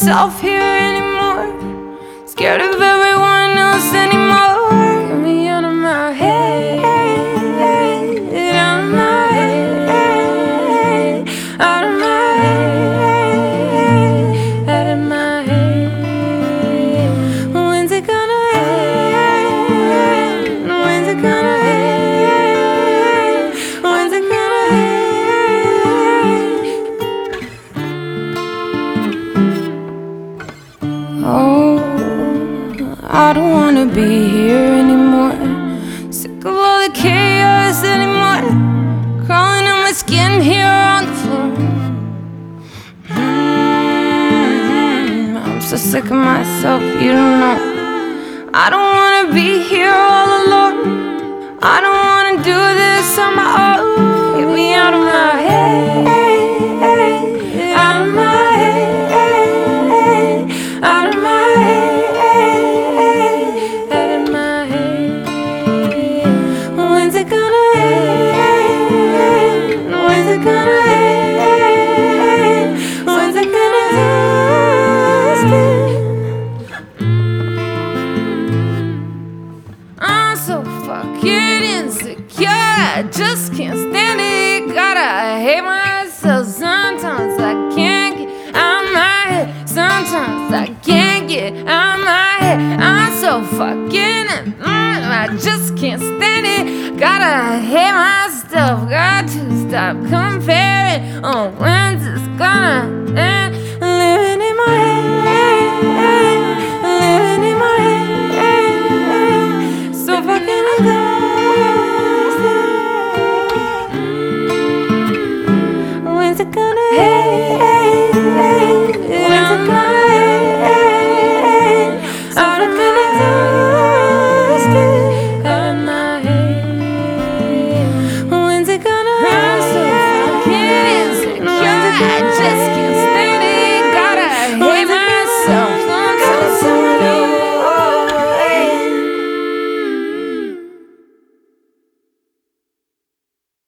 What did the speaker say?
myself here anymore. Scared of everyone else anymore. Get me out of my head, out of my head, out of my head, out of my head. When's it gonna end? When's it gonna end? When's it gonna end? Oh, I don't wanna be here anymore. Sick of all the chaos anymore. Crawling on my skin here on the floor. I'm so sick of myself, you don't know. I don't wanna be here all alone. I don't wanna do this on my own. Get me out of my head, out of my head, out of my head, out of my head. When's it gonna end? When's it gonna end? When's it gonna end? I'm so fucking insecure, I just can't stand it. Gotta hate myself. Sometimes I can't get out of my head. Sometimes I can't get out of my head. I'm so fucking I just can't stand it. Gotta hate myself. Got to stop comparing. Oh, when's this gonna end?